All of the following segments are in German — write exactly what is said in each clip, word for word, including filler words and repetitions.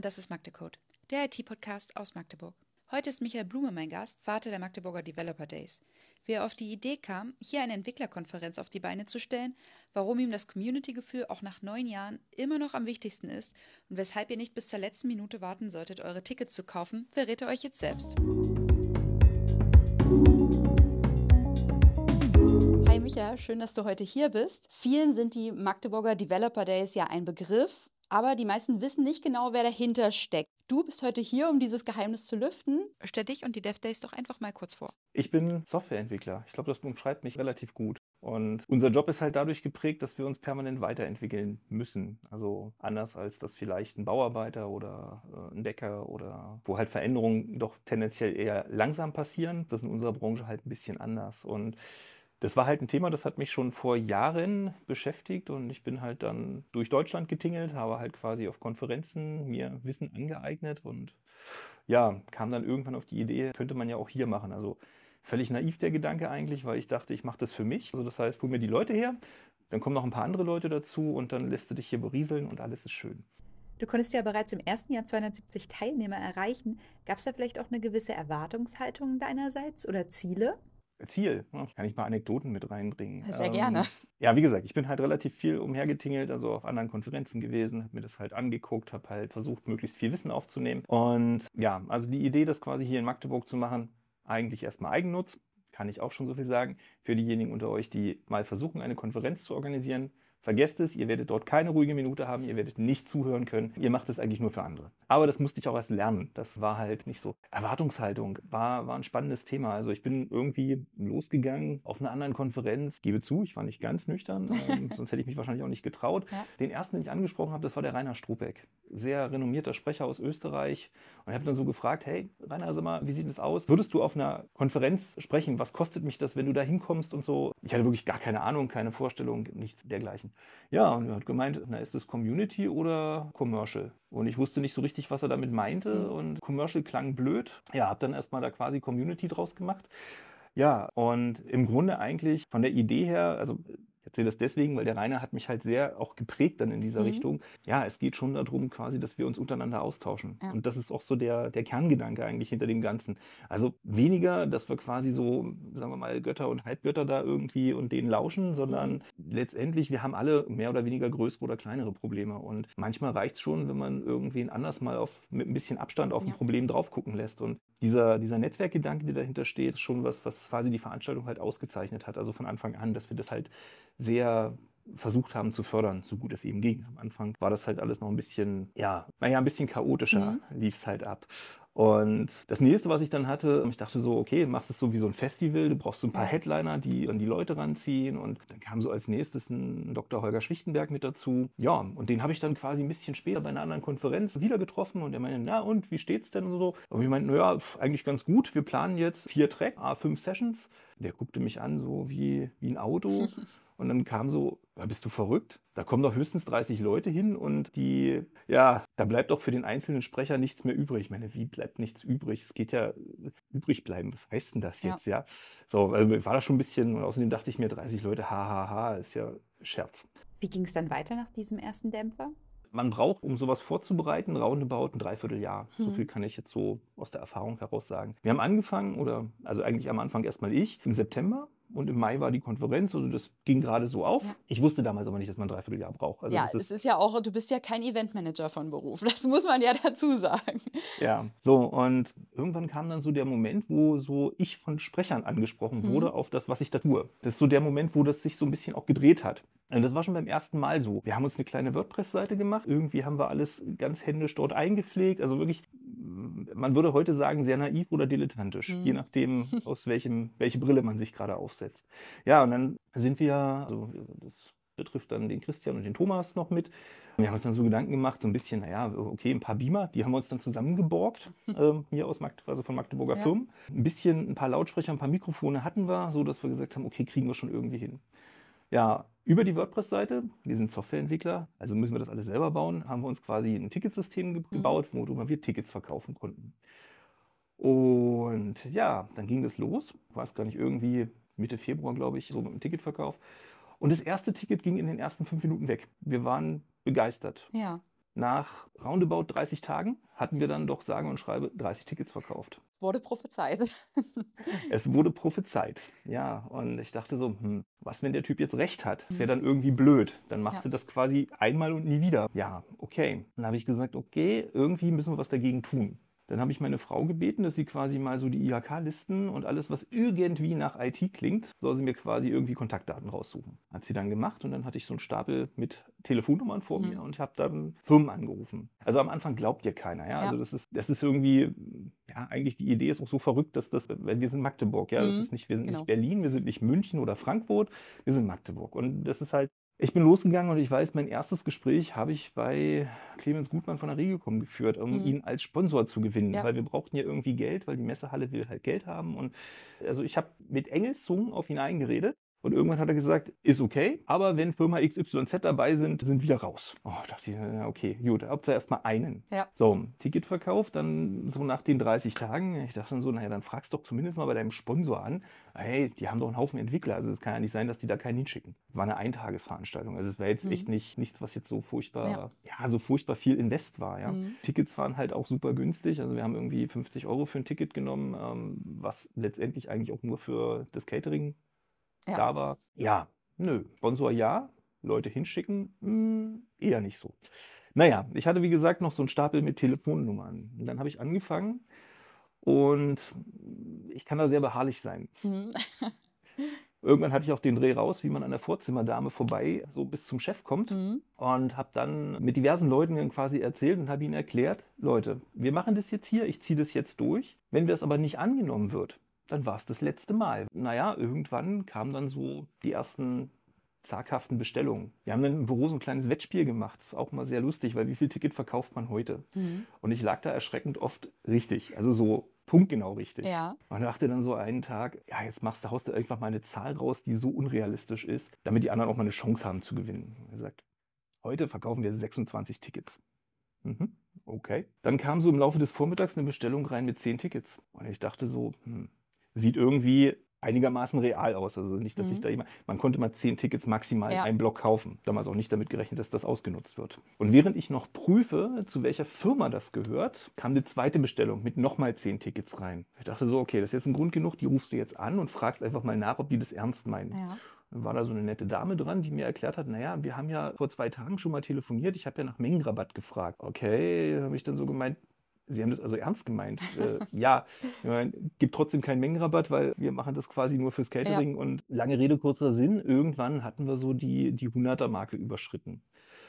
das ist Magdecode, der I T-Podcast aus Magdeburg. Heute ist Michael Blume mein Gast, Vater der Magdeburger Developer Days. Wie er auf die Idee kam, hier eine Entwicklerkonferenz auf die Beine zu stellen, warum ihm das Community-Gefühl auch nach neun Jahren immer noch am wichtigsten ist und weshalb ihr nicht bis zur letzten Minute warten solltet, eure Tickets zu kaufen, verrät er euch jetzt selbst. Hi Micha, schön, dass du heute hier bist. Vielen sind die Magdeburger Developer Days ja ein Begriff, aber die meisten wissen nicht genau, wer dahinter steckt. Du bist heute hier, um dieses Geheimnis zu lüften. Stell dich und die Dev Days doch einfach mal kurz vor. Ich bin Softwareentwickler. Ich glaube, das umschreibt mich relativ gut. Und unser Job ist halt dadurch geprägt, dass wir uns permanent weiterentwickeln müssen. Also anders als das vielleicht ein Bauarbeiter oder äh, ein Bäcker oder wo halt Veränderungen doch tendenziell eher langsam passieren. Das ist in unserer Branche halt ein bisschen anders. Und das war halt ein Thema, das hat mich schon vor Jahren beschäftigt und ich bin halt dann durch Deutschland getingelt, habe halt quasi auf Konferenzen mir Wissen angeeignet und ja, kam dann irgendwann auf die Idee, könnte man ja auch hier machen. Also völlig naiv der Gedanke eigentlich, weil ich dachte, ich mache das für mich. Also das heißt, hol mir die Leute her, dann kommen noch ein paar andere Leute dazu und dann lässt du dich hier berieseln und alles ist schön. Du konntest ja bereits im ersten Jahr zweihundertsiebzig Teilnehmer erreichen. Gab es da vielleicht auch eine gewisse Erwartungshaltung deinerseits oder Ziele? Ziel, ja, kann ich mal Anekdoten mit reinbringen. Sehr ähm, gerne. Ja, wie gesagt, ich bin halt relativ viel umhergetingelt, also auf anderen Konferenzen gewesen, habe mir das halt angeguckt, habe halt versucht, möglichst viel Wissen aufzunehmen. Und ja, also die Idee, das quasi hier in Magdeburg zu machen, eigentlich erstmal Eigennutz, kann ich auch schon so viel sagen. Für diejenigen unter euch, die mal versuchen, eine Konferenz zu organisieren, vergesst es, ihr werdet dort keine ruhige Minute haben, ihr werdet nicht zuhören können, ihr macht es eigentlich nur für andere. Aber das musste ich auch erst lernen, das war halt nicht so. Erwartungshaltung war, war ein spannendes Thema, also ich bin irgendwie losgegangen auf einer anderen Konferenz, gebe zu, ich war nicht ganz nüchtern, ähm, sonst hätte ich mich wahrscheinlich auch nicht getraut. Ja. Den ersten, den ich angesprochen habe, das war der Rainer Strohbeck, sehr renommierter Sprecher aus Österreich und ich habe dann so gefragt, hey Rainer, sag mal, wie sieht das aus? Würdest du auf einer Konferenz sprechen, was kostet mich das, wenn du da hinkommst und so? Ich hatte wirklich gar keine Ahnung, keine Vorstellung, nichts dergleichen. Ja, und er hat gemeint, na, ist das Community oder Commercial? Und ich wusste nicht so richtig, was er damit meinte. Mhm. Und Commercial klang blöd. Ja, habe dann erstmal da quasi Community draus gemacht. Ja, und im Grunde eigentlich von der Idee her, also ich erzähle das deswegen, weil der Rainer hat mich halt sehr auch geprägt dann in dieser mhm. Richtung. Ja, es geht schon darum quasi, dass wir uns untereinander austauschen. Ja. Und das ist auch so der, der Kerngedanke eigentlich hinter dem Ganzen. Also weniger, dass wir quasi so, sagen wir mal, Götter und Halbgötter da irgendwie und denen lauschen, sondern mhm. letztendlich, wir haben alle mehr oder weniger größere oder kleinere Probleme. Und manchmal reicht es schon, wenn man irgendwen anders mal auf, mit ein bisschen Abstand auf ja. ein Problem drauf gucken lässt. Und dieser, dieser Netzwerkgedanke, der dahinter steht, ist schon was, was quasi die Veranstaltung halt ausgezeichnet hat. Also von Anfang an, dass wir das halt sehr versucht haben zu fördern, so gut es eben ging. Am Anfang war das halt alles noch ein bisschen, ja, naja, ein bisschen chaotischer mhm. lief es halt ab. Und das nächste, was ich dann hatte, ich dachte so, okay, machst es so wie so ein Festival, du brauchst so ein paar ja. Headliner, die an die Leute ranziehen und dann kam so als nächstes ein Doktor Holger Schwichtenberg mit dazu. Ja, und den habe ich dann quasi ein bisschen später bei einer anderen Konferenz wieder getroffen und er meinte, na und, wie steht's denn und so? Und ich meinte, naja, eigentlich ganz gut, wir planen jetzt vier Track, ah, fünf Sessions. Der guckte mich an, so wie, wie ein Auto. Und dann kam so, bist du verrückt? Da kommen doch höchstens dreißig Leute hin und die, ja, da bleibt doch für den einzelnen Sprecher nichts mehr übrig. Ich meine, wie bleibt nichts übrig? Es geht ja übrig bleiben. Was heißt denn das jetzt, ja? ja? So, also war das schon ein bisschen, und außerdem dachte ich mir, dreißig Leute, hahaha, ist ja Scherz. Wie ging es dann weiter nach diesem ersten Dämpfer? Man braucht, um sowas vorzubereiten, roundabout ein Dreivierteljahr. Hm. So viel kann ich jetzt so aus der Erfahrung heraus sagen. Wir haben angefangen, oder also eigentlich am Anfang erstmal ich, im September. Und im Mai war die Konferenz, also das ging gerade so auf. Ja. Ich wusste damals aber nicht, dass man ein Dreivierteljahr braucht. Also ja, das ist es ist ja auch, du bist ja kein Eventmanager von Beruf, das muss man ja dazu sagen. Ja, so und irgendwann kam dann so der Moment, wo so ich von Sprechern angesprochen wurde mhm. auf das, was ich da tue. Das ist so der Moment, wo das sich so ein bisschen auch gedreht hat. Und das war schon beim ersten Mal so. Wir haben uns eine kleine WordPress-Seite gemacht. Irgendwie haben wir alles ganz händisch dort eingepflegt. Also wirklich, man würde heute sagen, sehr naiv oder dilettantisch, mhm. je nachdem, aus welchem, welche Brille man sich gerade aufsetzt. Ja, und dann sind wir, also das betrifft dann den Christian und den Thomas noch mit. Wir haben uns dann so Gedanken gemacht, so ein bisschen, naja, okay, ein paar Beamer, die haben wir uns dann zusammengeborgt, äh, hier aus Magdeburg, also von Magdeburger ja. Firmen. Ein bisschen, ein paar Lautsprecher, ein paar Mikrofone hatten wir, so dass wir gesagt haben, okay, kriegen wir schon irgendwie hin. Ja, über die WordPress-Seite, wir sind Softwareentwickler, also müssen wir das alles selber bauen, haben wir uns quasi ein Ticketsystem ge- gebaut, worüber wir Tickets verkaufen konnten. Und ja, dann ging das los, ich weiß gar nicht, irgendwie Mitte Februar, glaube ich, so mit dem Ticketverkauf. Und das erste Ticket ging in den ersten fünf Minuten weg. Wir waren begeistert. Ja. nach roundabout dreißig Tagen hatten wir dann doch sage und schreibe dreißig Tickets verkauft. Wurde prophezeit. Es wurde prophezeit, ja. Und ich dachte so, hm, was, wenn der Typ jetzt recht hat? Das wäre Mhm. dann irgendwie blöd. Dann machst Ja. du das quasi einmal und nie wieder. Ja, okay. Dann habe ich gesagt, okay, irgendwie müssen wir was dagegen tun. Dann habe ich meine Frau gebeten, dass sie quasi mal so die I H K-Listen und alles, was irgendwie nach I T klingt, soll sie mir quasi irgendwie Kontaktdaten raussuchen. Hat sie dann gemacht und dann hatte ich so einen Stapel mit Telefonnummern vor mir Mhm. und habe dann Firmen angerufen. Also am Anfang glaubt dir keiner, ja. Also Ja. das ist, das ist irgendwie, ja, eigentlich die Idee ist auch so verrückt, dass das, weil wir sind Magdeburg, ja. Das Mhm. ist nicht, wir sind Genau. nicht Berlin, wir sind nicht München oder Frankfurt, wir sind Magdeburg. Und das ist halt, ich bin losgegangen und ich weiß, mein erstes Gespräch habe ich bei Clemens Gutmann von der Regelcom geführt, um Mhm. ihn als Sponsor zu gewinnen, Ja. weil wir brauchten ja irgendwie Geld, weil die Messehalle will halt Geld haben. Und also ich habe mit Engelszungen auf ihn eingeredet. Und irgendwann hat er gesagt, ist okay, aber wenn Firma X Y Z dabei sind, sind wir raus. Oh, dachte ich, ja, okay, gut, Hauptsache erstmal einen. Ja. So, Ticket verkauft, dann so nach den dreißig Tagen. Ich dachte dann so, naja, dann fragst doch zumindest mal bei deinem Sponsor an. Hey, die haben doch einen Haufen Entwickler, also es kann ja nicht sein, dass die da keinen hinschicken. War eine Eintagesveranstaltung, also es war jetzt Mhm. echt nicht nichts, was jetzt so furchtbar, Ja. ja, so furchtbar viel Invest war, ja. Mhm. Tickets waren halt auch super günstig, also wir haben irgendwie fünfzig Euro für ein Ticket genommen, ähm, was letztendlich eigentlich auch nur für das Catering Ja. da war. Ja, nö, Sponsor ja, Leute hinschicken, mh, eher nicht so. Naja, ich hatte wie gesagt noch so einen Stapel mit Telefonnummern. Und dann habe ich angefangen und ich kann da sehr beharrlich sein. Mhm. Irgendwann hatte ich auch den Dreh raus, wie man an der Vorzimmerdame vorbei so bis zum Chef kommt. Mhm. Und habe dann mit diversen Leuten dann quasi erzählt und habe ihnen erklärt, Leute, wir machen das jetzt hier, ich ziehe das jetzt durch. Wenn das aber nicht angenommen wird, dann war es das letzte Mal. Naja, irgendwann kamen dann so die ersten zaghaften Bestellungen. Wir haben dann im Büro so ein kleines Wettspiel gemacht. Das ist auch mal sehr lustig, weil wie viel Ticket verkauft man heute? Mhm. Und ich lag da erschreckend oft richtig, also so punktgenau richtig. Ja. Und dachte dann so einen Tag, ja, jetzt machst du, haust du einfach mal eine Zahl raus, die so unrealistisch ist, damit die anderen auch mal eine Chance haben zu gewinnen. Er sagt, heute verkaufen wir sechsundzwanzig Tickets. Mhm, okay. Dann kam so im Laufe des Vormittags eine Bestellung rein mit zehn Tickets. Und ich dachte so, hm, sieht irgendwie einigermaßen real aus. Also nicht, dass ich Mhm. da jemand, man konnte mal zehn Tickets maximal in Ja. einem Block kaufen. Damals auch nicht damit gerechnet, dass das ausgenutzt wird. Und während ich noch prüfe, zu welcher Firma das gehört, kam eine zweite Bestellung mit nochmal zehn Tickets rein. Ich dachte so, okay, das ist jetzt ein Grund genug, die rufst du jetzt an und fragst einfach mal nach, ob die das ernst meinen. Ja. Dann war da so eine nette Dame dran, die mir erklärt hat, naja, wir haben ja vor zwei Tagen schon mal telefoniert, ich habe ja nach Mengenrabatt gefragt. Okay, habe ich dann so gemeint, Sie haben das also ernst gemeint? äh, ja, ich meine, gibt trotzdem keinen Mengenrabatt, weil wir machen das quasi nur fürs Ja. Catering. Und lange Rede, kurzer Sinn, irgendwann hatten wir so die, die hunderter-Marke überschritten.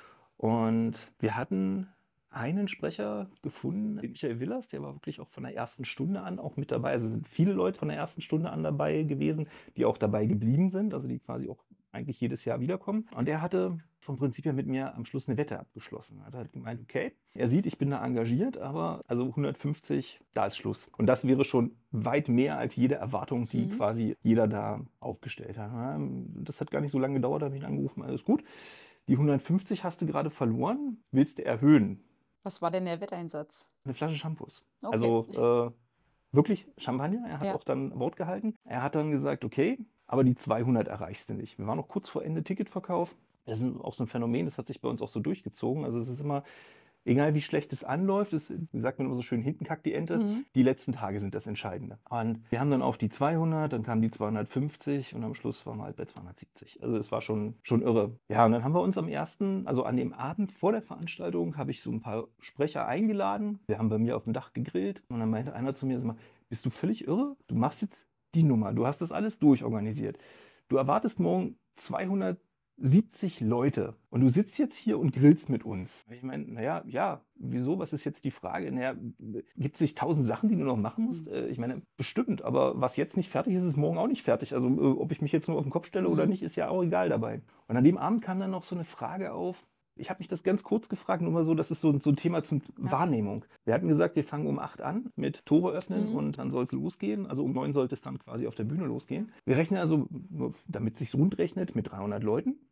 Und wir hatten einen Sprecher gefunden, den Michael Willers, der war wirklich auch von der ersten Stunde an auch mit dabei. Also sind viele Leute von der ersten Stunde an dabei gewesen, die auch dabei geblieben sind, also die quasi auch eigentlich jedes Jahr wiederkommen. Und er hatte vom Prinzip her mit mir am Schluss eine Wette abgeschlossen. Er hat halt gemeint, okay, er sieht, ich bin da engagiert, aber also hundertfünfzig, da ist Schluss. Und das wäre schon weit mehr als jede Erwartung, die Mhm. quasi jeder da aufgestellt hat. Das hat gar nicht so lange gedauert, da habe ich ihn angerufen, alles gut. Die hundertfünfzig hast du gerade verloren, willst du erhöhen? Was war denn der Wetteinsatz? Eine Flasche Shampoos. Okay. Also äh, wirklich Champagner. Er hat Ja. auch dann Wort gehalten. Er hat dann gesagt, okay, aber die zweihundert erreichst du nicht. Wir waren noch kurz vor Ende Ticketverkauf. Das ist auch so ein Phänomen, das hat sich bei uns auch so durchgezogen. Also es ist immer, egal wie schlecht es anläuft, es, wie sagt man immer so schön, hinten kackt die Ente, Mhm. die letzten Tage sind das Entscheidende. Und wir haben dann auf die zweihundert, dann kamen die zweihundertfünfzig und am Schluss waren wir halt bei zweihundertsiebzig. Also es war schon, schon irre. Ja, und dann haben wir uns am ersten, also an dem Abend vor der Veranstaltung, habe ich so ein paar Sprecher eingeladen. Wir haben bei mir auf dem Dach gegrillt und dann meinte einer zu mir, sag mal, bist du völlig irre? Du machst jetzt die Nummer, du hast das alles durchorganisiert. Du erwartest morgen zweihundertsiebzig Leute und du sitzt jetzt hier und grillst mit uns. Ich meine, naja, ja, wieso, was ist jetzt die Frage? Naja, gibt es nicht tausend Sachen, die du noch machen musst? Mhm. Äh, Ich meine, bestimmt, aber was jetzt nicht fertig ist, ist morgen auch nicht fertig. Also äh, ob ich mich jetzt nur auf den Kopf stelle oder Mhm. nicht, ist ja auch egal dabei. Und an dem Abend kam dann noch so eine Frage auf. Ich habe mich das ganz kurz gefragt, nur mal so, das ist so, so ein Thema zum Ja. Wahrnehmung. Wir hatten gesagt, wir fangen um acht an mit Tore öffnen Mhm. und dann soll es losgehen. Also um neun sollte es dann quasi auf der Bühne losgehen. Wir rechnen also, damit es sich rund rechnet, mit dreihundert Leuten.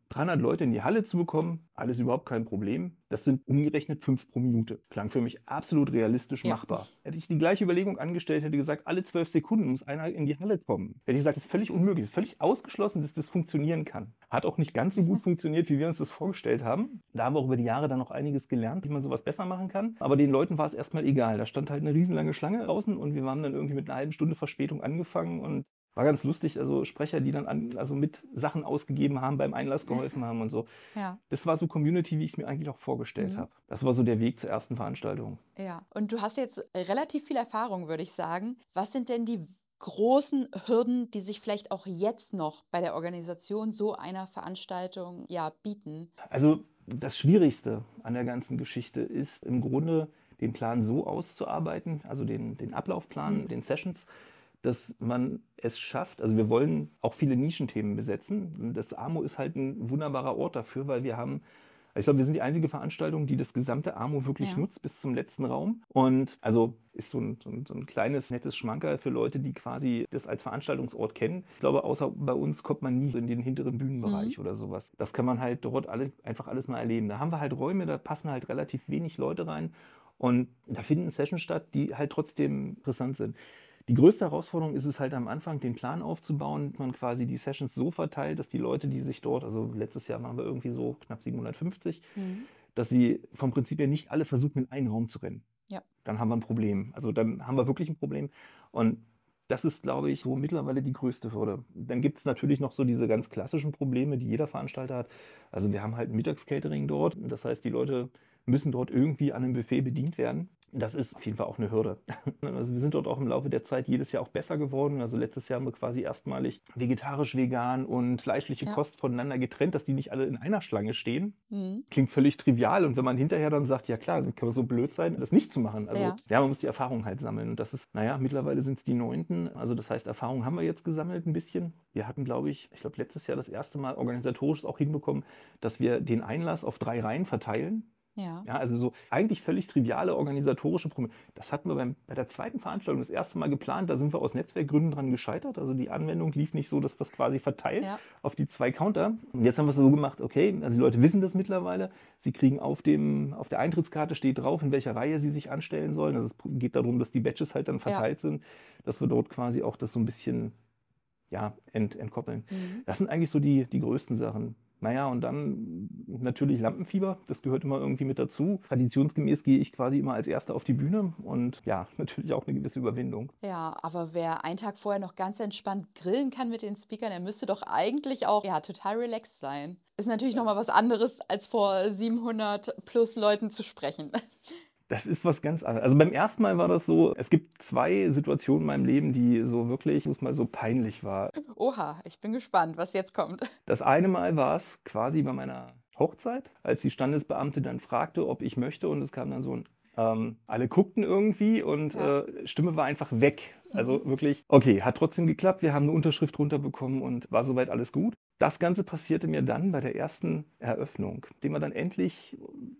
dreihundert Leute in die Halle zu bekommen, alles überhaupt kein Problem. Das sind umgerechnet fünf pro Minute. Klang für mich absolut realistisch Ja. machbar. Hätte ich die gleiche Überlegung angestellt, hätte gesagt, alle zwölf Sekunden muss einer in die Halle kommen. Hätte ich gesagt, das ist völlig unmöglich, das ist völlig ausgeschlossen, dass das funktionieren kann. Hat auch nicht ganz so gut funktioniert, wie wir uns das vorgestellt haben. Da haben wir auch über die Jahre dann noch einiges gelernt, wie man sowas besser machen kann. Aber den Leuten war es erstmal egal. Da stand halt eine riesenlange Schlange draußen und wir haben dann irgendwie mit einer halben Stunde Verspätung angefangen und war ganz lustig, also Sprecher, die dann an, also mit Sachen ausgegeben haben, beim Einlass geholfen haben und so. Ja. Das war so Community, wie ich es mir eigentlich auch vorgestellt Mhm. habe. Das war so der Weg zur ersten Veranstaltung. Ja, und du hast jetzt relativ viel Erfahrung, würde ich sagen. Was sind denn die großen Hürden, die sich vielleicht auch jetzt noch bei der Organisation so einer Veranstaltung ja bieten? Also das Schwierigste an der ganzen Geschichte ist im Grunde, den Plan so auszuarbeiten, also den, den Ablaufplan, Mhm. den Sessions, dass man es schafft, also wir wollen auch viele Nischenthemen besetzen. Das A M O ist halt ein wunderbarer Ort dafür, weil wir haben, ich glaube, wir sind die einzige Veranstaltung, die das gesamte A M O wirklich Ja. nutzt bis zum letzten Raum. Und also ist so ein, so ein, so ein kleines, nettes Schmankerl für Leute, die quasi das als Veranstaltungsort kennen. Ich glaube, außer bei uns kommt man nie in den hinteren Bühnenbereich Mhm. oder sowas. Das kann man halt dort alle, einfach alles mal erleben. Da haben wir halt Räume, da passen halt relativ wenig Leute rein. Und da finden Sessions statt, die halt trotzdem interessant sind. Die größte Herausforderung ist es halt am Anfang, den Plan aufzubauen, dass man quasi die Sessions so verteilt, dass die Leute, die sich dort, also letztes Jahr waren wir irgendwie so knapp siebenhundertfünfzig, Mhm. dass sie vom Prinzip her nicht alle versuchen, in einen Raum zu rennen. Ja. Dann haben wir ein Problem. Also dann haben wir wirklich ein Problem. Und das ist, glaube ich, so mittlerweile die größte Hürde. Dann gibt es natürlich noch so diese ganz klassischen Probleme, die jeder Veranstalter hat. Also wir haben halt ein Mittagscatering dort. Das heißt, die Leute müssen dort irgendwie an einem Buffet bedient werden. Das ist auf jeden Fall auch eine Hürde. Also wir sind dort auch im Laufe der Zeit jedes Jahr auch besser geworden. Also letztes Jahr haben wir quasi erstmalig vegetarisch, vegan und fleischliche Ja. Kost voneinander getrennt, dass die nicht alle in einer Schlange stehen. Mhm. Klingt völlig trivial. Und wenn man hinterher dann sagt, ja klar, dann kann man so blöd sein, das nicht zu machen. Also Ja. ja, man muss die Erfahrung halt sammeln. Und das ist, naja, mittlerweile sind es die Neunten. Also das heißt, Erfahrung haben wir jetzt gesammelt ein bisschen. Wir hatten, glaube ich, ich glaube letztes Jahr das erste Mal organisatorisch auch hinbekommen, dass wir den Einlass auf drei Reihen verteilen. Ja. Ja, also so eigentlich völlig triviale organisatorische Probleme. Das hatten wir beim, bei der zweiten Veranstaltung das erste Mal geplant. Da sind wir aus Netzwerkgründen dran gescheitert. Also die Anwendung lief nicht so, dass wir es quasi verteilen Ja. auf die zwei Counter. Und jetzt haben wir es so gemacht, okay, also die Leute wissen das mittlerweile. Sie kriegen auf, dem, auf der Eintrittskarte steht drauf, in welcher Reihe sie sich anstellen sollen. Also es geht darum, dass die Badges halt dann verteilt sind, dass wir dort quasi auch das so ein bisschen ja, ent, entkoppeln. Mhm. Das sind eigentlich so die, die größten Sachen. Naja, und dann natürlich Lampenfieber, das gehört immer irgendwie mit dazu. Traditionsgemäß gehe ich quasi immer als Erster auf die Bühne und ja, natürlich auch eine gewisse Überwindung. Ja, aber wer einen Tag vorher noch ganz entspannt grillen kann mit den Speakern, der müsste doch eigentlich auch ja, total relaxed sein. Ist natürlich nochmal was anderes, als vor siebenhundert plus Leuten zu sprechen. Das ist was ganz anderes. Also beim ersten Mal war das so, es gibt zwei Situationen in meinem Leben, die so wirklich, muss mal so peinlich war. Oha, ich bin gespannt, was jetzt kommt. Das eine Mal war es quasi bei meiner Hochzeit, als die Standesbeamte dann fragte, ob ich möchte und es kam dann so ein, ähm, alle guckten irgendwie und Ja. äh, Stimme war einfach weg. Also Mhm. wirklich, okay, hat trotzdem geklappt, wir haben eine Unterschrift runterbekommen und war soweit alles gut. Das Ganze passierte mir dann bei der ersten Eröffnung, dem wir dann endlich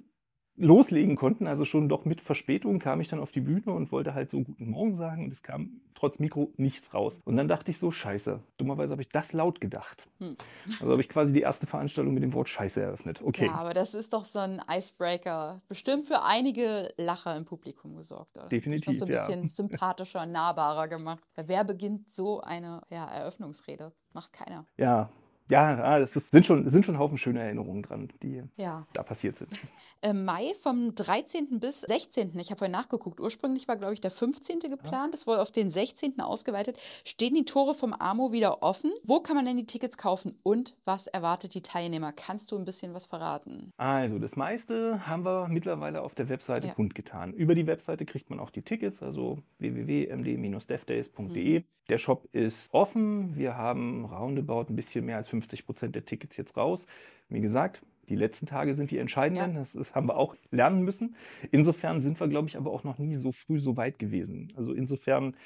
loslegen konnten, also schon doch mit Verspätung kam ich dann auf die Bühne und wollte halt so guten Morgen sagen und es kam trotz Mikro nichts raus. Und dann dachte ich so, scheiße, dummerweise habe ich das laut gedacht. Hm. Also habe ich quasi die erste Veranstaltung mit dem Wort Scheiße eröffnet. Okay. Ja, aber das ist doch so ein Icebreaker. Bestimmt für einige Lacher im Publikum gesorgt, oder? Definitiv, Dich noch so ein ja. bisschen sympathischer, nahbarer gemacht. Weil wer beginnt so eine ja, Eröffnungsrede? Macht keiner. Ja, ja, ah, das ist, sind, schon, sind schon ein Haufen schöne Erinnerungen dran, die Ja. da passiert sind. Im Mai vom dreizehnten bis sechzehnten, ich habe vorhin nachgeguckt, ursprünglich war, glaube ich, der fünfzehnte geplant, das wurde auf den sechzehnten ausgeweitet. Stehen die Tore vom A M O wieder offen? Wo kann man denn die Tickets kaufen und was erwartet die Teilnehmer? Kannst du ein bisschen was verraten? Also, das meiste haben wir mittlerweile auf der Webseite Ja. kundgetan. Über die Webseite kriegt man auch die Tickets, also w w w punkt m d Bindestrich devdays punkt de. Mhm. Der Shop ist offen. Wir haben roundabout ein bisschen mehr als fünfzig Prozent der Tickets jetzt raus. Wie gesagt, die letzten Tage sind die entscheidenden. Das ist, haben wir auch lernen müssen. Insofern sind wir, glaube ich, aber auch noch nie so früh so weit gewesen. Also insofern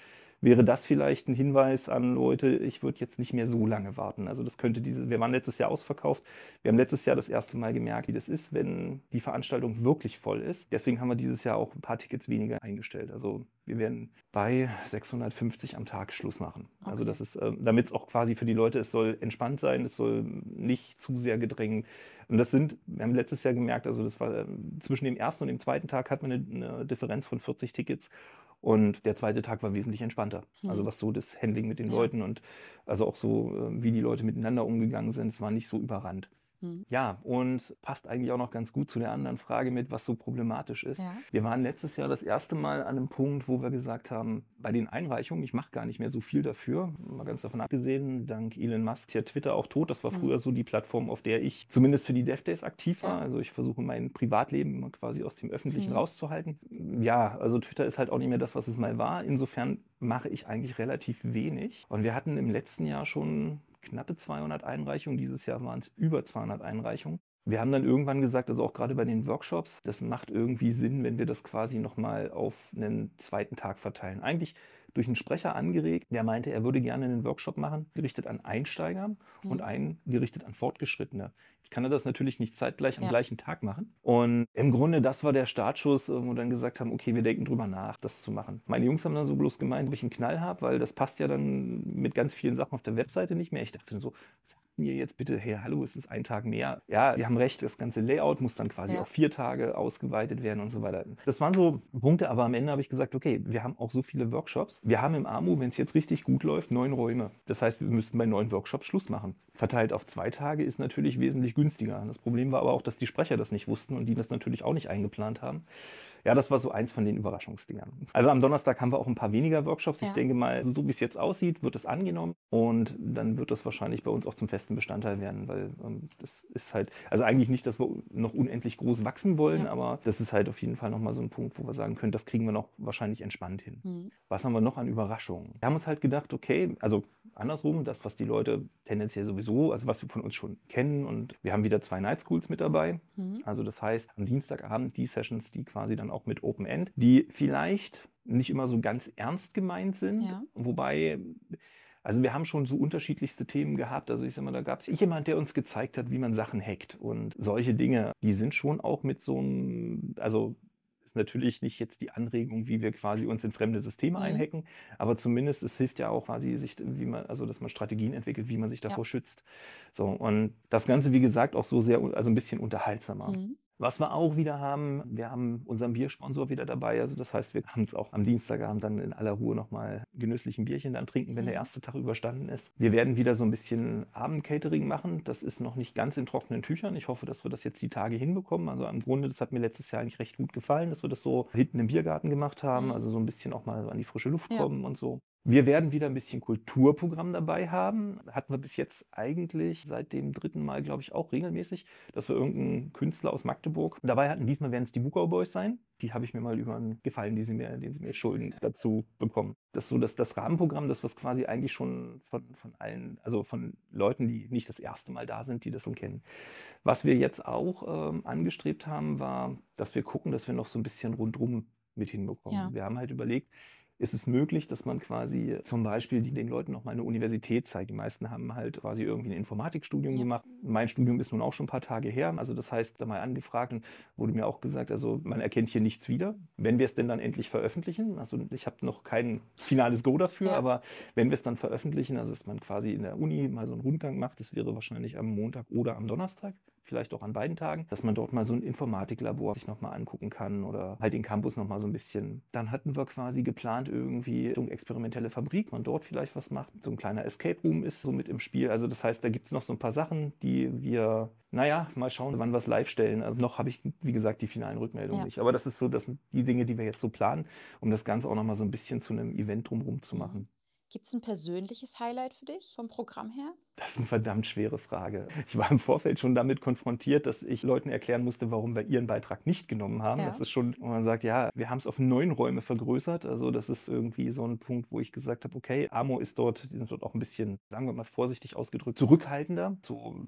wäre das vielleicht ein Hinweis an Leute, ich würde jetzt nicht mehr so lange warten. Also das könnte diese, wir waren letztes Jahr ausverkauft. Wir haben letztes Jahr das erste Mal gemerkt, wie das ist, wenn die Veranstaltung wirklich voll ist. Deswegen haben wir dieses Jahr auch ein paar Tickets weniger eingestellt. Also wir werden bei sechshundertfünfzig am Tag Schluss machen. Also Okay. das ist, äh, damit es auch quasi für die Leute, es soll entspannt sein, es soll nicht zu sehr gedrängt. Und das sind, wir haben letztes Jahr gemerkt, also das war ähm, zwischen dem ersten und dem zweiten Tag hat man eine, eine Differenz von vierzig Tickets. Und der zweite Tag war wesentlich entspannter. Also Hm. was so das Handling mit den Ja. Leuten und also auch so, äh, wie die Leute miteinander umgegangen sind, es war nicht so überrannt. Hm. Ja, und passt eigentlich auch noch ganz gut zu der anderen Frage mit, was so problematisch ist. Ja. Wir waren letztes Jahr das erste Mal an einem Punkt, wo wir gesagt haben, bei den Einreichungen, ich mache gar nicht mehr so viel dafür, mal ganz davon abgesehen, dank Elon Musk ist ja Twitter auch tot. Das war Hm. früher so die Plattform, auf der ich zumindest für die DevDays aktiv war. Ja. Also ich versuche mein Privatleben immer quasi aus dem Öffentlichen Hm. rauszuhalten. Ja, also Twitter ist halt auch nicht mehr das, was es mal war. Insofern mache ich eigentlich relativ wenig. Und wir hatten im letzten Jahr schon knappe zweihundert Einreichungen. Dieses Jahr waren es über zweihundert Einreichungen. Wir haben dann irgendwann gesagt, also auch gerade bei den Workshops, das macht irgendwie Sinn, wenn wir das quasi nochmal auf einen zweiten Tag verteilen. Eigentlich durch einen Sprecher angeregt, der meinte, er würde gerne einen Workshop machen, gerichtet an Einsteiger und Hm. einen gerichtet an Fortgeschrittene. Jetzt kann er das natürlich nicht zeitgleich am Ja. gleichen Tag machen. Und im Grunde, das war der Startschuss, wo wir dann gesagt haben, okay, wir denken drüber nach, das zu machen. Meine Jungs haben dann so bloß gemeint, ob ich einen Knall habe, weil das passt ja dann mit ganz vielen Sachen auf der Webseite nicht mehr. Ich dachte so, mir jetzt bitte, hey, hallo, es ist ein Tag mehr. Ja, die haben recht, das ganze Layout muss dann quasi Ja. auf vier Tage ausgeweitet werden und so weiter. Das waren so Punkte, aber am Ende habe ich gesagt, okay, wir haben auch so viele Workshops. Wir haben im A M U, wenn es jetzt richtig gut läuft, neun Räume. Das heißt, wir müssten bei neun Workshops Schluss machen. Verteilt auf zwei Tage ist natürlich wesentlich günstiger. Das Problem war aber auch, dass die Sprecher das nicht wussten und die das natürlich auch nicht eingeplant haben. Ja, das war so eins von den Überraschungsdingern. Also am Donnerstag haben wir auch ein paar weniger Workshops. Ich Ja. denke mal, so wie es jetzt aussieht, wird es angenommen und dann wird das wahrscheinlich bei uns auch zum festen Bestandteil werden, weil ähm, das ist halt, also eigentlich nicht, dass wir noch unendlich groß wachsen wollen, Ja. aber das ist halt auf jeden Fall nochmal so ein Punkt, wo wir sagen können, das kriegen wir noch wahrscheinlich entspannt hin. Hm. Was haben wir noch an Überraschungen? Wir haben uns halt gedacht, okay, also andersrum, das, was die Leute tendenziell sowieso, also was sie von uns schon kennen, und wir haben wieder zwei Night Schools mit dabei. Hm. Also das heißt, am Dienstagabend die Sessions, die quasi dann auch mit Open End, die vielleicht nicht immer so ganz ernst gemeint sind, Ja. wobei, also wir haben schon so unterschiedlichste Themen gehabt. Also ich sag mal, da gab es jemand, der uns gezeigt hat, wie man Sachen hackt und solche Dinge, die sind schon auch mit so einem, also ist natürlich nicht jetzt die Anregung, wie wir quasi uns in fremde Systeme Mhm. einhacken, aber zumindest es hilft ja auch quasi, sich, wie man, also dass man Strategien entwickelt, wie man sich Ja. davor schützt. So, und das Ganze, wie gesagt, auch so sehr, also ein bisschen unterhaltsamer. Hm. Was wir auch wieder haben, wir haben unseren Biersponsor wieder dabei. Also das heißt, wir haben es auch am Dienstagabend dann in aller Ruhe nochmal genüsslich ein Bierchen dann trinken, wenn der Mhm. erste Tag überstanden ist. Wir werden wieder so ein bisschen Abendcatering machen. Das ist noch nicht ganz in trockenen Tüchern. Ich hoffe, dass wir das jetzt die Tage hinbekommen. Also im Grunde, das hat mir letztes Jahr eigentlich recht gut gefallen, dass wir das so hinten im Biergarten gemacht haben. Mhm. Also so ein bisschen auch mal an die frische Luft Ja. kommen und so. Wir werden wieder ein bisschen Kulturprogramm dabei haben. Hatten wir bis jetzt eigentlich seit dem dritten Mal, glaube ich, auch regelmäßig, dass wir irgendeinen Künstler aus Magdeburg dabei hatten. Diesmal werden es die Wukau Boys sein. Die habe ich mir mal über einen Gefallen, die sie mir, den sie mir schulden, dazu bekommen. Das ist so dass das Rahmenprogramm, das was quasi eigentlich schon von, von allen, also von Leuten, die nicht das erste Mal da sind, die das schon kennen. Was wir jetzt auch ähm, angestrebt haben, war, dass wir gucken, dass wir noch so ein bisschen rundrum mit hinbekommen. Ja. Wir haben halt überlegt, ist es möglich, dass man quasi zum Beispiel die, den Leuten noch mal eine Universität zeigt. Die meisten haben halt quasi irgendwie ein Informatikstudium Ja. gemacht. Mein Studium ist nun auch schon ein paar Tage her. Also das heißt, da mal angefragt und wurde mir auch gesagt, also man erkennt hier nichts wieder. Wenn wir es denn dann endlich veröffentlichen, also ich habe noch kein finales Go dafür, Ja. aber wenn wir es dann veröffentlichen, also dass man quasi in der Uni mal so einen Rundgang macht, das wäre wahrscheinlich am Montag oder am Donnerstag, vielleicht auch an beiden Tagen, dass man dort mal so ein Informatiklabor sich nochmal angucken kann oder halt den Campus nochmal so ein bisschen. Dann hatten wir quasi geplant, irgendwie so eine experimentelle Fabrik, man dort vielleicht was macht. So ein kleiner Escape Room ist so mit im Spiel. Also das heißt, da gibt es noch so ein paar Sachen, die wir, naja, mal schauen, wann wir es live stellen. Also noch habe ich, wie gesagt, die finalen Rückmeldungen Ja. nicht. Aber das ist so, das sind die Dinge, die wir jetzt so planen, um das Ganze auch nochmal so ein bisschen zu einem Event drumherum zu machen. Mhm. Gibt es ein persönliches Highlight für dich vom Programm her? Das ist eine verdammt schwere Frage. Ich war im Vorfeld schon damit konfrontiert, dass ich Leuten erklären musste, warum wir ihren Beitrag nicht genommen haben. Ja. Das ist schon, wo man sagt, ja, wir haben es auf neun Räume vergrößert. Also das ist irgendwie so ein Punkt, wo ich gesagt habe, okay, A M O ist dort, die sind dort auch ein bisschen, sagen wir mal vorsichtig ausgedrückt, zurückhaltender. So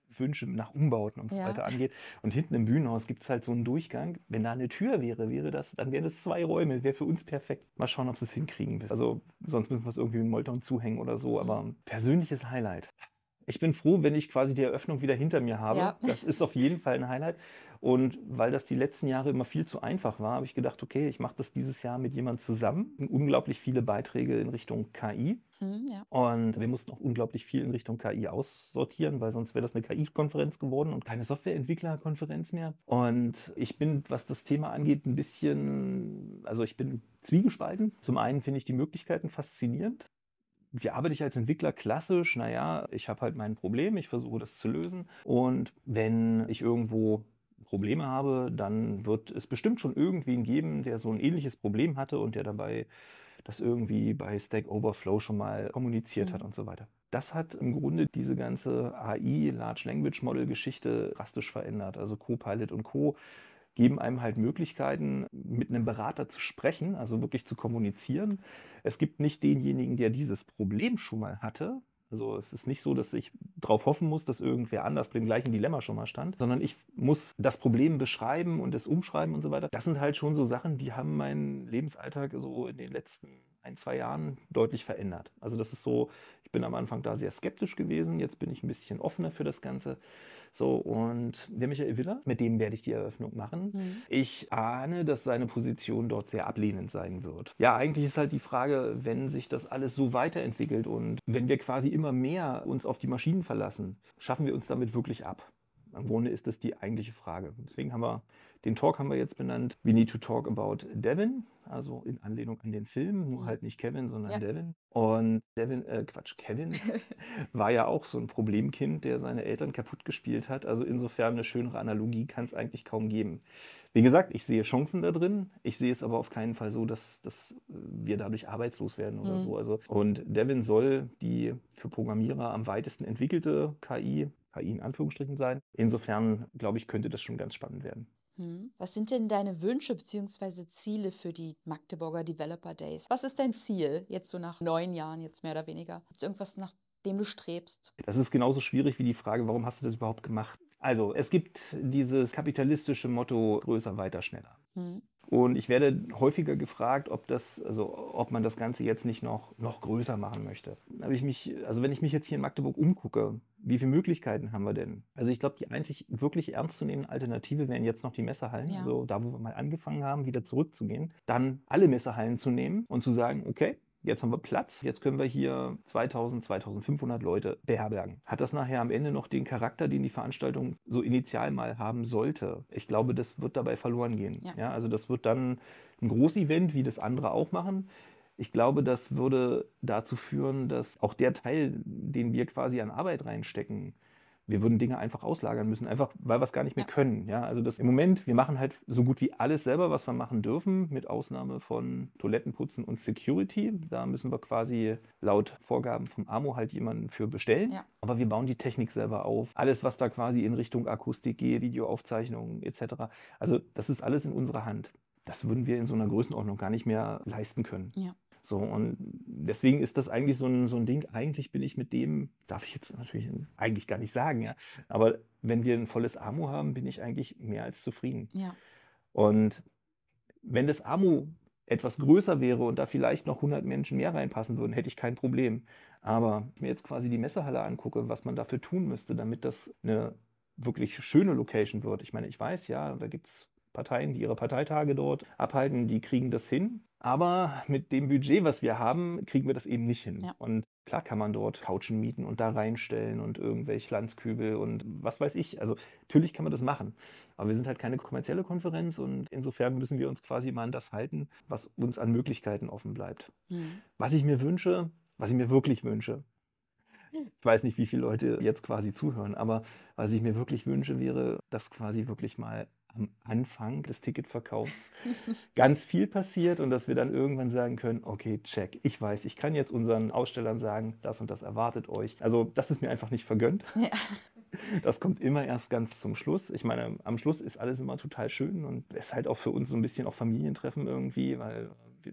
Wünsche nach Umbauten und so Ja. weiter angeht. Und hinten im Bühnenhaus gibt es halt so einen Durchgang. Wenn da eine Tür wäre, wäre das, dann wären das zwei Räume. Wäre für uns perfekt. Mal schauen, ob sie es hinkriegen. Also sonst müssen wir es irgendwie mit Molton zuhängen oder so. Mhm. Aber persönliches Highlight. Ich bin froh, wenn ich quasi die Eröffnung wieder hinter mir habe. Ja. Das ist auf jeden Fall ein Highlight. Und weil das die letzten Jahre immer viel zu einfach war, habe ich gedacht, okay, ich mache das dieses Jahr mit jemandem zusammen. Unglaublich viele Beiträge in Richtung K I. Mhm, ja. Und wir mussten auch unglaublich viel in Richtung K I aussortieren, weil sonst wäre das eine K I-Konferenz geworden und keine Softwareentwickler-Konferenz mehr. Und ich bin, was das Thema angeht, ein bisschen, also ich bin zwiegespalten. Zum einen finde ich die Möglichkeiten faszinierend. Wie arbeite ich als Entwickler klassisch? Naja, ich habe halt mein Problem, ich versuche das zu lösen. Und wenn ich irgendwo Probleme habe, dann wird es bestimmt schon irgendwen geben, der so ein ähnliches Problem hatte und der dabei das irgendwie bei Stack Overflow schon mal kommuniziert hat Mhm. und so weiter. Das hat im Grunde diese ganze A I, Large Language Model Geschichte drastisch verändert. Also Copilot und Co. geben einem halt Möglichkeiten, mit einem Berater zu sprechen, also wirklich zu kommunizieren. Es gibt nicht denjenigen, der dieses Problem schon mal hatte. Also es ist nicht so, dass ich darauf hoffen muss, dass irgendwer anders mit dem gleichen Dilemma schon mal stand, sondern ich muss das Problem beschreiben und es umschreiben und so weiter. Das sind halt schon so Sachen, die haben meinen Lebensalltag so in den letzten ein, zwei Jahren deutlich verändert. Also das ist so, ich bin am Anfang da sehr skeptisch gewesen, jetzt bin ich ein bisschen offener für das Ganze. So, und der Michael Willer, mit dem werde ich die Eröffnung machen. Mhm. Ich ahne, dass seine Position dort sehr ablehnend sein wird. Ja, eigentlich ist halt die Frage, wenn sich das alles so weiterentwickelt und wenn wir quasi immer mehr uns auf die Maschinen verlassen, schaffen wir uns damit wirklich ab? Im Grunde ist das die eigentliche Frage. Deswegen haben wir den Talk haben wir jetzt benannt. We need to talk about Devin, also in Anlehnung an den Film, nur Mhm. halt nicht Kevin, sondern Ja. Devin. Und Devin, äh, Quatsch, Kevin war ja auch so ein Problemkind, der seine Eltern kaputt gespielt hat. Also insofern eine schönere Analogie kann es eigentlich kaum geben. Wie gesagt, ich sehe Chancen da drin. Ich sehe es aber auf keinen Fall so, dass, dass wir dadurch arbeitslos werden oder Mhm. so. Also, und Devin soll die für Programmierer am weitesten entwickelte K I, K I in Anführungsstrichen sein. Insofern, glaube ich, könnte das schon ganz spannend werden. Mhm. Was sind denn deine Wünsche bzw. Ziele für die Magdeburger Developer Days? Was ist dein Ziel jetzt so nach neun Jahren, jetzt mehr oder weniger? Gibt es irgendwas, nach dem du strebst? Das ist genauso schwierig wie die Frage, warum hast du das überhaupt gemacht? Also, es gibt dieses kapitalistische Motto größer, weiter, schneller. Mhm. Und ich werde häufiger gefragt, ob das, also ob man das Ganze jetzt nicht noch, noch größer machen möchte. Habe ich mich, also wenn ich mich jetzt hier in Magdeburg umgucke, wie viele Möglichkeiten haben wir denn? Also ich glaube, die einzig wirklich ernstzunehmende Alternative wären jetzt noch die Messehallen, Ja. also da, wo wir mal angefangen haben, wieder zurückzugehen, dann alle Messehallen zu nehmen und zu sagen, okay, jetzt haben wir Platz, jetzt können wir hier zweitausend, zweitausendfünfhundert Leute beherbergen. Hat das nachher am Ende noch den Charakter, den die Veranstaltung so initial mal haben sollte? Ich glaube, das wird dabei verloren gehen. Ja. Ja, also das wird dann ein Großevent, wie das andere auch machen. Ich glaube, das würde dazu führen, dass auch der Teil, den wir quasi an Arbeit reinstecken, wir würden Dinge einfach auslagern müssen, einfach weil wir es gar nicht mehr Ja. können. Ja, also das im Moment, wir machen halt so gut wie alles selber, was wir machen dürfen, mit Ausnahme von Toilettenputzen und Security. Da müssen wir quasi laut Vorgaben vom A M O halt jemanden für bestellen. Ja. Aber wir bauen die Technik selber auf. Alles, was da quasi in Richtung Akustik geht, Videoaufzeichnungen et cetera. Also das ist alles in unserer Hand. Das würden wir in so einer Größenordnung gar nicht mehr leisten können. Ja. So, und deswegen ist das eigentlich so ein, so ein Ding. Eigentlich bin ich mit dem, darf ich jetzt natürlich eigentlich gar nicht sagen, ja. Aber wenn wir ein volles A M O haben, bin ich eigentlich mehr als zufrieden. Ja. Und wenn das A M O etwas größer wäre und da vielleicht noch hundert Menschen mehr reinpassen würden, hätte ich kein Problem. Aber wenn ich mir jetzt quasi die Messehalle angucke, was man dafür tun müsste, damit das eine wirklich schöne Location wird. Ich meine, ich weiß ja, da gibt es Parteien, die ihre Parteitage dort abhalten, die kriegen das hin. Aber mit dem Budget, was wir haben, kriegen wir das eben nicht hin. Ja. Und klar kann man dort Couchen mieten und da reinstellen und irgendwelche Pflanzkübel und was weiß ich. Also natürlich kann man das machen. Aber wir sind halt keine kommerzielle Konferenz und insofern müssen wir uns quasi mal an das halten, was uns an Möglichkeiten offen bleibt. Mhm. Was ich mir wünsche, was ich mir wirklich wünsche, ich weiß nicht, wie viele Leute jetzt quasi zuhören, aber was ich mir wirklich wünsche, wäre, dass quasi wirklich mal am Anfang des Ticketverkaufs ganz viel passiert und dass wir dann irgendwann sagen können, okay, check, ich weiß, ich kann jetzt unseren Ausstellern sagen, das und das erwartet euch. Also das ist mir einfach nicht vergönnt. Ja. Das kommt immer erst ganz zum Schluss. Ich meine, am Schluss ist alles immer total schön und ist halt auch für uns so ein bisschen auch Familientreffen irgendwie, weil wir,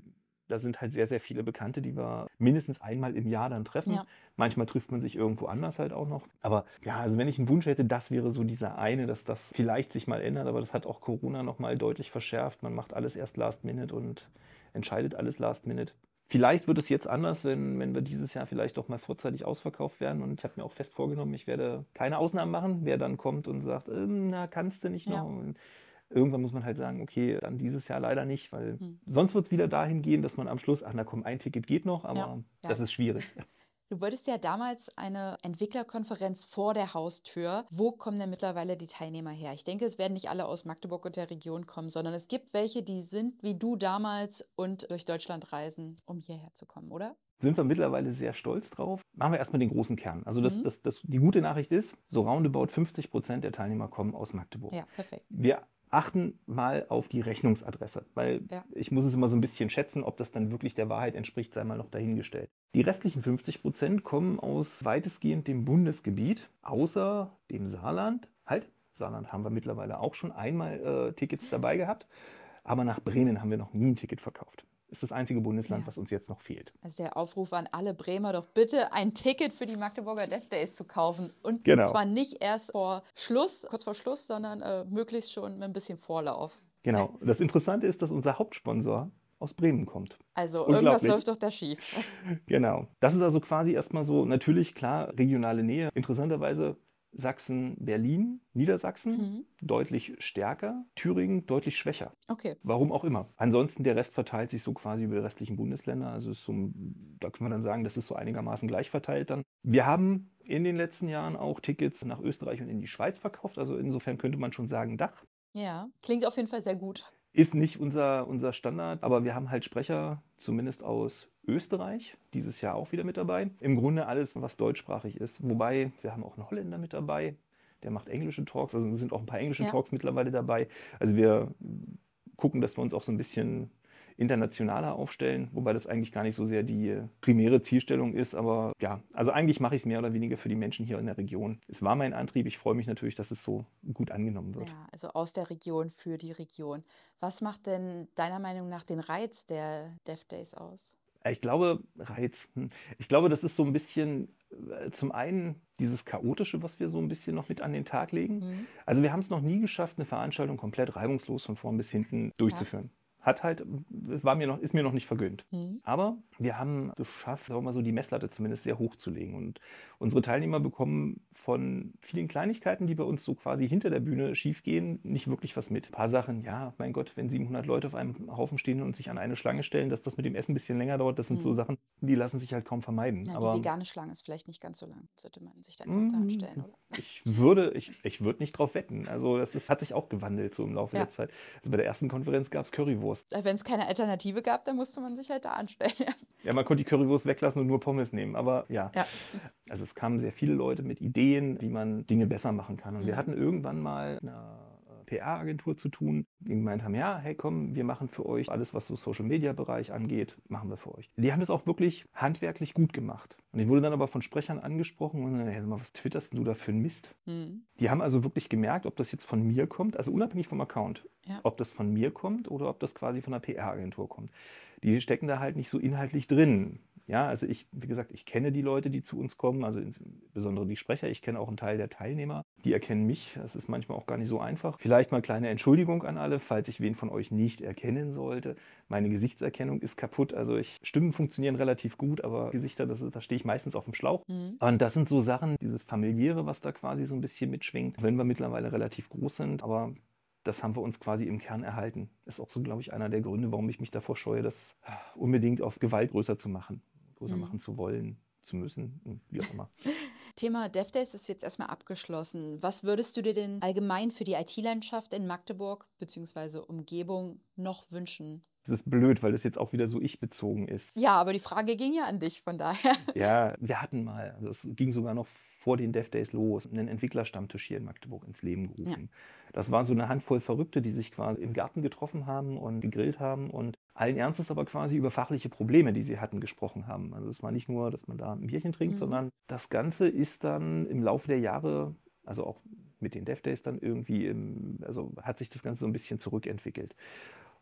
Da sind halt sehr, sehr viele Bekannte, die wir mindestens einmal im Jahr dann treffen. Ja. Manchmal trifft man sich irgendwo anders halt auch noch. Aber ja, also wenn ich einen Wunsch hätte, das wäre so dieser eine, dass das vielleicht sich mal ändert. Aber das hat auch Corona nochmal deutlich verschärft. Man macht alles erst Last Minute und entscheidet alles Last Minute. Vielleicht wird es jetzt anders, wenn, wenn wir dieses Jahr vielleicht doch mal vorzeitig ausverkauft werden. Und ich habe mir auch fest vorgenommen, ich werde keine Ausnahmen machen. Wer dann kommt und sagt, ähm, na, kannst du nicht noch? Ja. Und irgendwann muss man halt sagen, okay, dann dieses Jahr leider nicht, weil Hm. sonst wird es wieder dahin gehen, dass man am Schluss, ach na komm, ein Ticket geht noch, aber Ja, ja. das ist schwierig. Du wolltest ja damals eine Entwicklerkonferenz vor der Haustür. Wo kommen denn mittlerweile die Teilnehmer her? Ich denke, es werden nicht alle aus Magdeburg und der Region kommen, sondern es gibt welche, die sind wie du damals und durch Deutschland reisen, um hierher zu kommen, oder? Sind wir mittlerweile sehr stolz drauf. Machen wir erstmal den großen Kern. Also das, Mhm. das, das, die gute Nachricht ist, so roundabout fünfzig Prozent der Teilnehmer kommen aus Magdeburg. Ja, perfekt. Wir achten mal auf die Rechnungsadresse, weil Ja. ich muss es immer so ein bisschen schätzen, ob das dann wirklich der Wahrheit entspricht, sei mal noch dahingestellt. Die restlichen fünfzig Prozent kommen aus weitestgehend dem Bundesgebiet, außer dem Saarland. Halt, Saarland haben wir mittlerweile auch schon einmal äh, Tickets dabei gehabt, aber nach Bremen haben wir noch nie ein Ticket verkauft. Ist das einzige Bundesland, Ja. was uns jetzt noch fehlt. Also der Aufruf an alle Bremer, doch bitte ein Ticket für die Magdeburger Dev Days zu kaufen. Und Genau. zwar nicht erst vor Schluss, kurz vor Schluss, sondern äh, möglichst schon mit ein bisschen Vorlauf. Genau. Das Interessante ist, dass unser Hauptsponsor aus Bremen kommt. Also irgendwas Unglaublich. läuft doch da schief. Genau. Das ist also quasi erstmal so, natürlich klar, regionale Nähe. Interessanterweise Sachsen, Berlin, Niedersachsen Mhm. deutlich stärker, Thüringen deutlich schwächer. Okay. Warum auch immer. Ansonsten der Rest verteilt sich so quasi über die restlichen Bundesländer. Also ist so, da kann man dann sagen, das ist so einigermaßen gleich verteilt dann. Wir haben in den letzten Jahren auch Tickets nach Österreich und in die Schweiz verkauft. Also insofern könnte man schon sagen, Dach. Ja, klingt auf jeden Fall sehr gut. Ist nicht unser, unser Standard, aber wir haben halt Sprecher, zumindest aus Österreich, dieses Jahr auch wieder mit dabei. Im Grunde alles, was deutschsprachig ist. Wobei, wir haben auch einen Holländer mit dabei, der macht englische Talks, also sind auch ein paar englische Ja. Talks mittlerweile dabei. Also wir gucken, dass wir uns auch so ein bisschen internationaler aufstellen, wobei das eigentlich gar nicht so sehr die primäre Zielstellung ist, aber ja, also eigentlich mache ich es mehr oder weniger für die Menschen hier in der Region. Es war mein Antrieb, ich freue mich natürlich, dass es so gut angenommen wird. Ja, also aus der Region für die Region. Was macht denn deiner Meinung nach den Reiz der Dev Days aus? Ich glaube, Reiz, hm, ich glaube, das ist so ein bisschen äh, zum einen dieses Chaotische, was wir so ein bisschen noch mit an den Tag legen. Mhm. Also wir haben es noch nie geschafft, eine Veranstaltung komplett reibungslos von vorn bis hinten durchzuführen. Hat halt, war mir noch, ist mir noch nicht vergönnt. Mhm. Aber wir haben geschafft, sagen wir mal so, die Messlatte zumindest sehr hoch zu legen. Und unsere Teilnehmer bekommen von vielen Kleinigkeiten, die bei uns so quasi hinter der Bühne schiefgehen, nicht wirklich was mit. Ein paar Sachen, ja, mein Gott, wenn siebenhundert Leute auf einem Haufen stehen und sich an eine Schlange stellen, dass das mit dem Essen ein bisschen länger dauert, das sind so Mhm. Sachen, die lassen sich halt kaum vermeiden. Ja, die Aber vegane Schlange ist vielleicht nicht ganz so lang. Sollte man sich da einfach da mm, anstellen, oder? ich würde, ich, ich würde nicht drauf wetten. Also das ist, hat sich auch gewandelt so im Laufe Ja. der Zeit. Also bei der ersten Konferenz gab es Currywurst. Wenn es keine Alternative gab, dann musste man sich halt da anstellen. Ja. Ja, man konnte die Currywurst weglassen und nur Pommes nehmen, aber ja. Ja. Also es kamen sehr viele Leute mit Ideen, wie man Dinge besser machen kann. Und wir Mhm. hatten irgendwann mal eine P R-Agentur zu tun, die gemeint haben, ja, hey komm, wir machen für euch alles, was so Social-Media-Bereich angeht, machen wir für euch. Die haben das auch wirklich handwerklich gut gemacht. Und ich wurde dann aber von Sprechern angesprochen und dann, hey, sag mal, was twitterst du da für einen Mist? Mhm. Die haben also wirklich gemerkt, ob das jetzt von mir kommt, also unabhängig vom Account, Ja. ob das von mir kommt oder ob das quasi von einer P R-Agentur kommt. Die stecken da halt nicht so inhaltlich drin. Ja, also ich, wie gesagt, ich kenne die Leute, die zu uns kommen, also insbesondere die Sprecher. Ich kenne auch einen Teil der Teilnehmer. Die erkennen mich. Das ist manchmal auch gar nicht so einfach. Vielleicht mal kleine Entschuldigung an alle, falls ich wen von euch nicht erkennen sollte. Meine Gesichtserkennung ist kaputt. Also ich, Stimmen funktionieren relativ gut, aber Gesichter, das, da stehe ich meistens auf dem Schlauch. Mhm. Und das sind so Sachen, dieses Familiäre, was da quasi so ein bisschen mitschwingt, wenn wir mittlerweile relativ groß sind. Aber das haben wir uns quasi im Kern erhalten. Ist auch so, glaube ich, einer der Gründe, warum ich mich davor scheue, das unbedingt auf Gewalt größer zu machen, größer Mhm. machen zu wollen, zu müssen, wie auch immer. Thema Dev Days ist jetzt erstmal abgeschlossen. Was würdest du dir denn allgemein für die I T-Landschaft in Magdeburg bzw. Umgebung noch wünschen? Das ist blöd, weil das jetzt auch wieder so ich-bezogen ist. Ja, aber die Frage ging ja an dich, von daher. Ja, wir hatten mal, also es ging sogar noch vor den Dev Days los, einen Entwicklerstammtisch hier in Magdeburg ins Leben gerufen. Das war so eine Handvoll Verrückte, die sich quasi im Garten getroffen haben und gegrillt haben und allen Ernstes aber quasi über fachliche Probleme, die sie hatten, gesprochen haben. Also es war nicht nur, dass man da ein Bierchen trinkt, Mhm. sondern das Ganze ist dann im Laufe der Jahre, also auch mit den Dev Days dann irgendwie, im, also hat sich das Ganze so ein bisschen zurückentwickelt.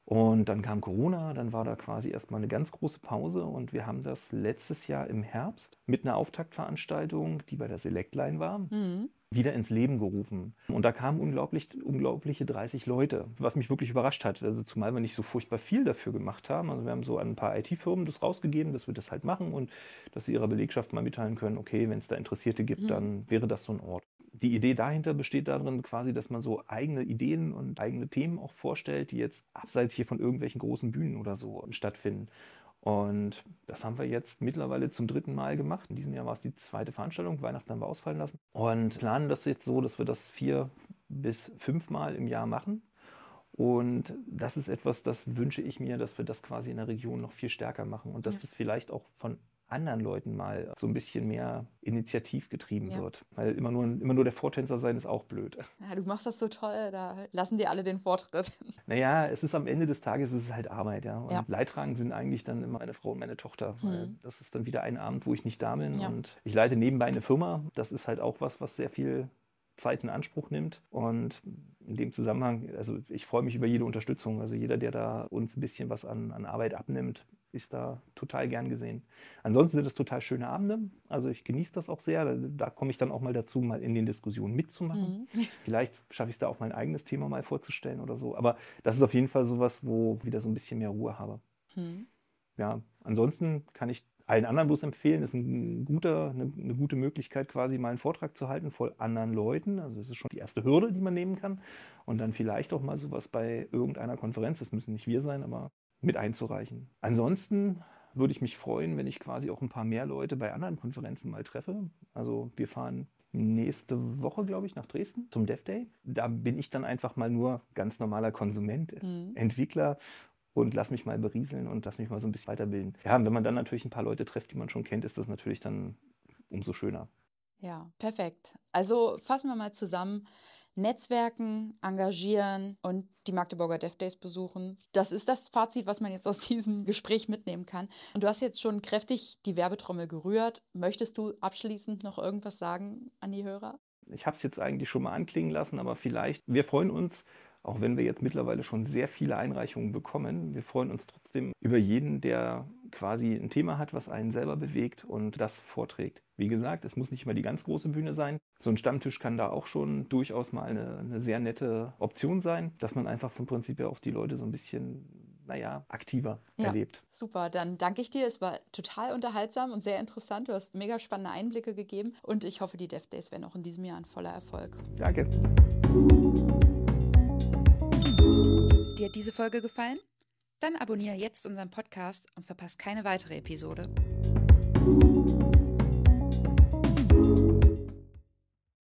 Und dann kam Corona, dann war da quasi erstmal eine ganz große Pause und wir haben das letztes Jahr im Herbst mit einer Auftaktveranstaltung, die bei der Selectline war, Mhm. wieder ins Leben gerufen. Und da kamen unglaublich, unglaubliche dreißig Leute, was mich wirklich überrascht hat. Also zumal wir nicht so furchtbar viel dafür gemacht haben. Also wir haben so an ein paar I T-Firmen das rausgegeben, dass wir das halt machen und dass sie ihrer Belegschaft mal mitteilen können, okay, wenn es da Interessierte gibt, Mhm. dann wäre das so ein Ort. Die Idee dahinter besteht darin quasi, dass man so eigene Ideen und eigene Themen auch vorstellt, die jetzt abseits hier von irgendwelchen großen Bühnen oder so stattfinden. Und das haben wir jetzt mittlerweile zum dritten Mal gemacht. In diesem Jahr war es die zweite Veranstaltung. Weihnachten haben wir ausfallen lassen. Und planen das jetzt so, dass wir das vier bis fünfmal im Jahr machen. Und das ist etwas, das wünsche ich mir, dass wir das quasi in der Region noch viel stärker machen. Und dass Ja. das vielleicht auch von anderen Leuten mal so ein bisschen mehr initiativ getrieben Ja. wird. Weil immer nur, immer nur der Vortänzer sein ist auch blöd. Ja, du machst das so toll, da lassen dir alle den Vortritt. Naja, es ist am Ende des Tages es ist halt Arbeit, ja. Und Ja. Leidtragend sind eigentlich dann immer meine Frau und meine Tochter. Weil Hm. das ist dann wieder ein Abend, wo ich nicht da bin. Ja. Und ich leite nebenbei eine Firma. Das ist halt auch was, was sehr viel Zeit in Anspruch nimmt. Und in dem Zusammenhang, also ich freue mich über jede Unterstützung. Also jeder, der da uns ein bisschen was an, an Arbeit abnimmt, ist da total gern gesehen. Ansonsten sind es total schöne Abende. Also ich genieße das auch sehr. Da, da komme ich dann auch mal dazu, mal in den Diskussionen mitzumachen. Mhm. Vielleicht schaffe ich es da auch mein eigenes Thema mal vorzustellen oder so. Aber das ist auf jeden Fall sowas, wo ich wieder so ein bisschen mehr Ruhe habe. Mhm. Ja, ansonsten kann ich allen anderen bloß empfehlen, ist ein guter, eine, eine gute Möglichkeit, quasi mal einen Vortrag zu halten vor anderen Leuten. Also das ist schon die erste Hürde, die man nehmen kann. Und dann vielleicht auch mal sowas bei irgendeiner Konferenz, das müssen nicht wir sein, aber mit einzureichen. Ansonsten würde ich mich freuen, wenn ich quasi auch ein paar mehr Leute bei anderen Konferenzen mal treffe. Also wir fahren nächste Woche, glaube ich, nach Dresden zum Dev Day. Da bin ich dann einfach mal nur ganz normaler Konsument, Mhm. Entwickler und lass mich mal berieseln und lass mich mal so ein bisschen weiterbilden. Ja, und wenn man dann natürlich ein paar Leute trifft, die man schon kennt, ist das natürlich dann umso schöner. Ja, perfekt. Also fassen wir mal zusammen. Netzwerken, engagieren und die Magdeburger Dev Days besuchen. Das ist das Fazit, was man jetzt aus diesem Gespräch mitnehmen kann. Und du hast jetzt schon kräftig die Werbetrommel gerührt. Möchtest du abschließend noch irgendwas sagen an die Hörer? Ich habe es jetzt eigentlich schon mal anklingen lassen, aber vielleicht, wir freuen uns, auch wenn wir jetzt mittlerweile schon sehr viele Einreichungen bekommen, wir freuen uns trotzdem über jeden, der quasi ein Thema hat, was einen selber bewegt und das vorträgt. Wie gesagt, es muss nicht immer die ganz große Bühne sein. So ein Stammtisch kann da auch schon durchaus mal eine, eine sehr nette Option sein, dass man einfach vom Prinzip her auch die Leute so ein bisschen, naja, aktiver Ja, erlebt. super. Dann danke ich dir. Es war total unterhaltsam und sehr interessant. Du hast mega spannende Einblicke gegeben und ich hoffe, die Dev Days werden auch in diesem Jahr ein voller Erfolg. Danke. Dir hat diese Folge gefallen? Dann abonniere jetzt unseren Podcast und verpasst keine weitere Episode.